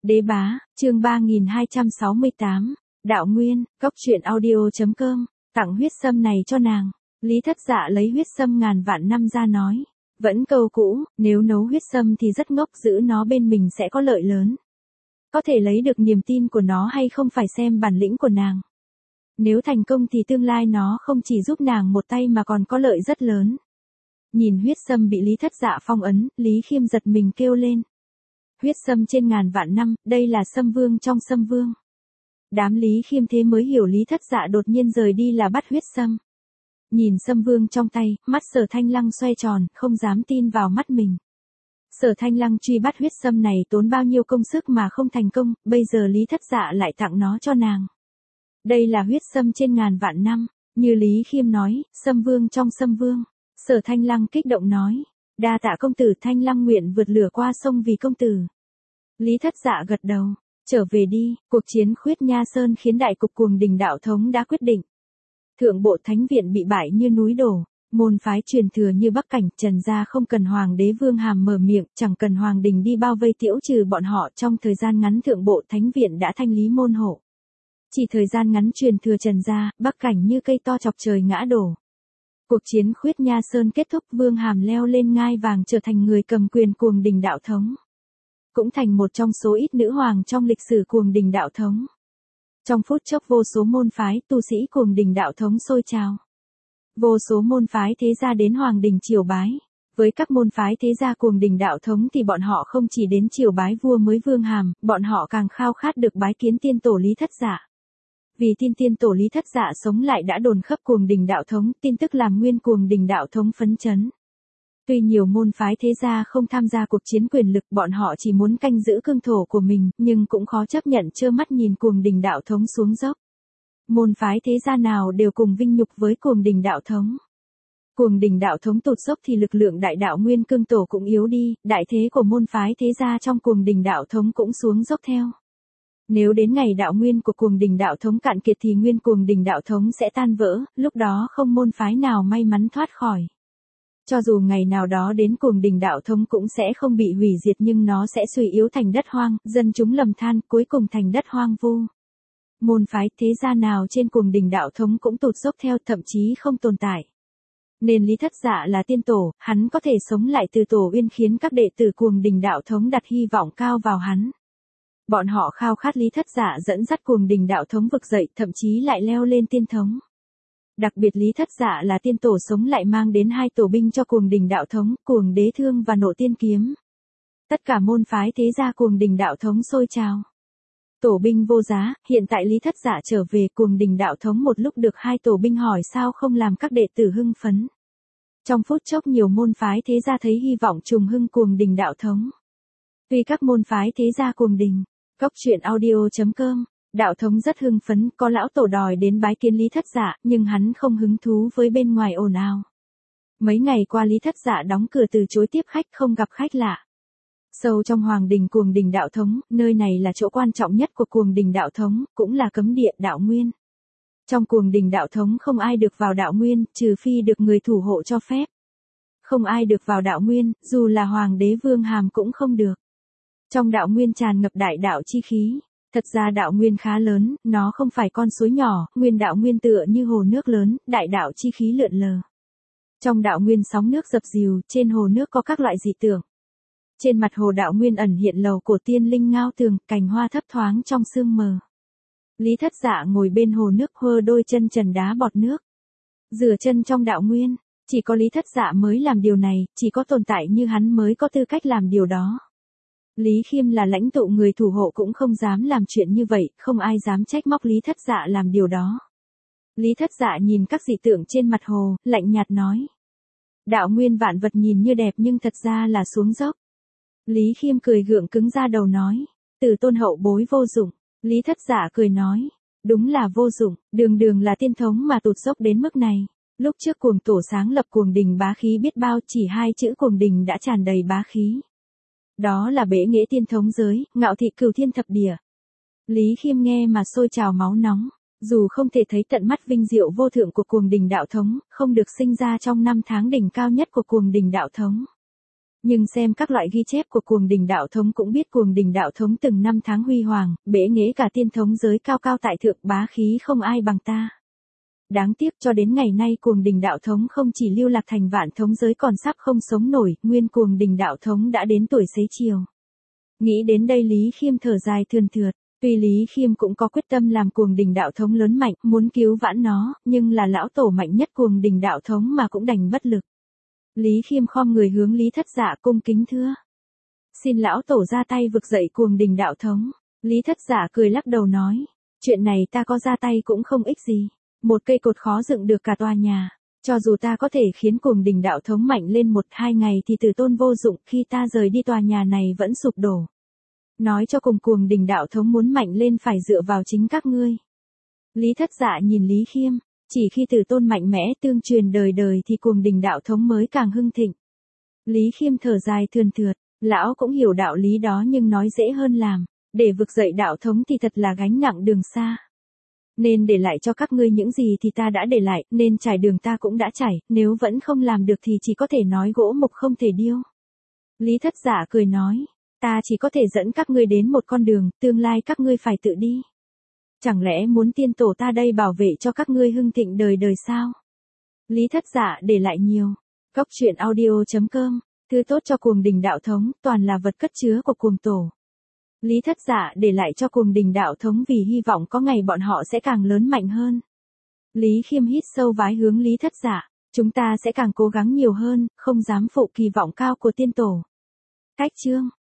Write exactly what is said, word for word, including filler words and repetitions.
Đế bá, chương ba nghìn hai trăm sáu mươi tám, Đạo Nguyên, Cốc truyện audio.com, tặng huyết sâm này cho nàng. Lý Thất Dạ lấy huyết sâm ngàn vạn năm ra nói. Vẫn câu cũ, nếu nấu huyết sâm thì rất ngốc, giữ nó bên mình sẽ có lợi lớn. Có thể lấy được niềm tin của nó hay không phải xem bản lĩnh của nàng. Nếu thành công thì tương lai nó không chỉ giúp nàng một tay mà còn có lợi rất lớn. Nhìn huyết sâm bị Lý Thất Dạ phong ấn, Lý Khiêm giật mình kêu lên. Huyết sâm trên ngàn vạn năm, đây là sâm vương trong sâm vương. Đám Lý Khiêm thế mới hiểu Lý Thất Dạ đột nhiên rời đi là bắt huyết sâm. Nhìn sâm vương trong tay, mắt Sở Thanh Lăng xoay tròn, không dám tin vào mắt mình. Sở Thanh Lăng truy bắt huyết sâm này tốn bao nhiêu công sức mà không thành công, bây giờ Lý Thất Dạ lại tặng nó cho nàng. Đây là huyết sâm trên ngàn vạn năm, như Lý Khiêm nói, sâm vương trong sâm vương. Sở Thanh Lăng kích động nói, đa tạ công tử. Thanh Lăng nguyện vượt lửa qua sông vì công tử. Lý Thất Dạ gật đầu, trở về đi. Cuộc chiến Khuyết Nha Sơn khiến đại cục Cuồng Đình đạo thống đã quyết định. Thượng bộ thánh viện bị bại như núi đổ, môn phái truyền thừa như Bắc Cảnh, Trần gia không cần hoàng đế Vương Hàm mở miệng, chẳng cần hoàng đình đi bao vây tiễu trừ bọn họ, trong thời gian ngắn thượng bộ thánh viện đã thanh lý môn hộ. Chỉ thời gian ngắn truyền thừa Trần gia, Bắc Cảnh như cây to chọc trời ngã đổ. Cuộc chiến Khuyết Nha Sơn kết thúc, Vương Hàm leo lên ngai vàng trở thành người cầm quyền Cuồng Đình đạo thống. Cũng thành một trong số ít nữ hoàng trong lịch sử Cuồng Đình đạo thống. Trong phút chốc vô số môn phái, tu sĩ Cuồng Đình đạo thống sôi trào. Vô số môn phái thế gia đến hoàng đình triều bái. Với các môn phái thế gia Cuồng Đình đạo thống thì bọn họ không chỉ đến triều bái vua mới Vương Hàm, bọn họ càng khao khát được bái kiến tiên tổ Lý Thất Dạ. Vì tin tiên tổ Lý Thất Dạ sống lại đã đồn khắp Cuồng Đình đạo thống, tin tức làm nguyên Cuồng Đình đạo thống phấn chấn. Tuy nhiều môn phái thế gia không tham gia cuộc chiến quyền lực, bọn họ chỉ muốn canh giữ cương thổ của mình, nhưng cũng khó chấp nhận trơ mắt nhìn Cuồng Đình đạo thống xuống dốc. Môn phái thế gia nào đều cùng vinh nhục với Cuồng Đình đạo thống. Cuồng Đình đạo thống tụt dốc thì lực lượng đại đạo nguyên cương tổ cũng yếu đi, đại thế của môn phái thế gia trong Cuồng Đình đạo thống cũng xuống dốc theo. Nếu đến ngày đạo nguyên của Cuồng Đình đạo thống cạn kiệt thì nguyên Cuồng Đình đạo thống sẽ tan vỡ, lúc đó không môn phái nào may mắn thoát khỏi. Cho dù ngày nào đó đến Cuồng Đình đạo thống cũng sẽ không bị hủy diệt nhưng nó sẽ suy yếu thành đất hoang, dân chúng lầm than, cuối cùng thành đất hoang vu. Môn phái thế gia nào trên Cuồng Đình đạo thống cũng tụt dốc theo, thậm chí không tồn tại. Nên Lý Thất Dạ là tiên tổ, hắn có thể sống lại từ tổ uyên khiến các đệ tử Cuồng Đình đạo thống đặt hy vọng cao vào hắn. Bọn họ khao khát Lý Thất Dạ dẫn dắt Cuồng Đình đạo thống vực dậy, thậm chí lại leo lên tiên thống. Đặc biệt Lý Thất Dạ là tiên tổ sống lại mang đến hai tổ binh cho Cuồng Đình đạo thống, Cuồng Đế Thương và Nộ Tiên Kiếm. Tất cả môn phái thế gia Cuồng Đình đạo thống sôi trào. Tổ binh vô giá, hiện tại Lý Thất Dạ trở về, Cuồng Đình đạo thống một lúc được hai tổ binh hỏi sao không làm các đệ tử hưng phấn. Trong phút chốc nhiều môn phái thế gia thấy hy vọng trùng hưng Cuồng Đình đạo thống. Tuy các môn phái thế gia Cuồng Đình, Cốc truyện audio.com, đạo thống rất hưng phấn, có lão tổ đòi đến bái kiến Lý Thất Dạ, nhưng hắn không hứng thú với bên ngoài ồn ào. Mấy ngày qua Lý Thất Dạ đóng cửa từ chối tiếp khách, không gặp khách lạ. Sâu trong hoàng đình Cuồng Đình đạo thống, nơi này là chỗ quan trọng nhất của Cuồng Đình đạo thống, cũng là cấm địa đạo nguyên. Trong Cuồng Đình đạo thống không ai được vào đạo nguyên, trừ phi được người thủ hộ cho phép. Không ai được vào đạo nguyên, dù là hoàng đế Vương Hàm cũng không được. Trong đạo nguyên tràn ngập đại đạo chi khí. Thật ra đạo nguyên khá lớn, nó không phải con suối nhỏ, nguyên đạo nguyên tựa như hồ nước lớn, đại đạo chi khí lượn lờ. Trong đạo nguyên sóng nước dập dìu, trên hồ nước có các loại dị tượng. Trên mặt hồ đạo nguyên ẩn hiện lầu cổ tiên linh ngao tường, cành hoa thấp thoáng trong sương mờ. Lý Thất Dạ ngồi bên hồ nước hơ đôi chân trần đá bọt nước. Rửa chân trong đạo nguyên, chỉ có Lý Thất Dạ mới làm điều này, chỉ có tồn tại như hắn mới có tư cách làm điều đó. Lý Khiêm là lãnh tụ người thủ hộ cũng không dám làm chuyện như vậy, không ai dám trách móc Lý Thất Dạ làm điều đó. Lý Thất Dạ nhìn các dị tượng trên mặt hồ, lạnh nhạt nói. Đạo nguyên vạn vật nhìn như đẹp nhưng thật ra là xuống dốc. Lý Khiêm cười gượng cứng ra đầu nói. Từ tôn hậu bối vô dụng. Lý Thất Dạ cười nói. Đúng là vô dụng, đường đường là tiên thống mà tụt dốc đến mức này. Lúc trước Cuồng tổ sáng lập Cuồng Đình bá khí biết bao, chỉ hai chữ Cuồng Đình đã tràn đầy bá khí. Đó là bệ nghệ tiên thống giới, ngạo thị cửu thiên thập địa. Lý Khiêm nghe mà sôi trào máu nóng, dù không thể thấy tận mắt vinh diệu vô thượng của Cuồng Đình đạo thống, không được sinh ra trong năm tháng đỉnh cao nhất của Cuồng Đình đạo thống. Nhưng xem các loại ghi chép của Cuồng Đình đạo thống cũng biết Cuồng Đình đạo thống từng năm tháng huy hoàng, bể nghễ cả tiên thống giới cao cao tại thượng, bá khí không ai bằng ta. Đáng tiếc cho đến ngày nay Cuồng Đình đạo thống không chỉ lưu lạc thành vạn thống giới còn sắp không sống nổi, nguyên Cuồng Đình đạo thống đã đến tuổi xế chiều. Nghĩ đến đây Lý Khiêm thở dài thườn thượt, tuy Lý Khiêm cũng có quyết tâm làm Cuồng Đình đạo thống lớn mạnh, muốn cứu vãn nó, nhưng là lão tổ mạnh nhất Cuồng Đình đạo thống mà cũng đành bất lực. Lý Khiêm khom người hướng Lý Thất Dạ cung kính thưa. Xin lão tổ ra tay vực dậy Cuồng Đình đạo thống. Lý Thất Dạ cười lắc đầu nói. Chuyện này ta có ra tay cũng không ích gì. Một cây cột khó dựng được cả tòa nhà. Cho dù ta có thể khiến Cuồng Đình đạo thống mạnh lên một hai ngày thì Tử Tôn vô dụng, khi ta rời đi tòa nhà này vẫn sụp đổ. Nói cho cùng Cuồng Đình đạo thống muốn mạnh lên phải dựa vào chính các ngươi. Lý Thất Dạ nhìn Lý Khiêm. Chỉ khi Tử Tôn mạnh mẽ tương truyền đời đời thì Cuồng Đình đạo thống mới càng hưng thịnh. Lý Khiêm thở dài thườn thượt, lão cũng hiểu đạo lý đó nhưng nói dễ hơn làm, để vực dậy đạo thống thì thật là gánh nặng đường xa. Nên để lại cho các ngươi những gì thì ta đã để lại, nên trải đường ta cũng đã trải, nếu vẫn không làm được thì chỉ có thể nói gỗ mục không thể điêu. Lý Thất Dạ cười nói, ta chỉ có thể dẫn các ngươi đến một con đường, tương lai các ngươi phải tự đi. Chẳng lẽ muốn tiên tổ ta đây bảo vệ cho các ngươi hưng thịnh đời đời sao? Lý Thất Dạ để lại nhiều. Góc truyện audio chấm com, thứ tốt cho Cuồng Đình đạo thống, toàn là vật cất chứa của Cuồng tổ. Lý Thất Dạ để lại cho Cuồng Đình đạo thống vì hy vọng có ngày bọn họ sẽ càng lớn mạnh hơn. Lý Khiêm hít sâu vái hướng Lý Thất Dạ, chúng ta sẽ càng cố gắng nhiều hơn, không dám phụ kỳ vọng cao của tiên tổ. Cách chương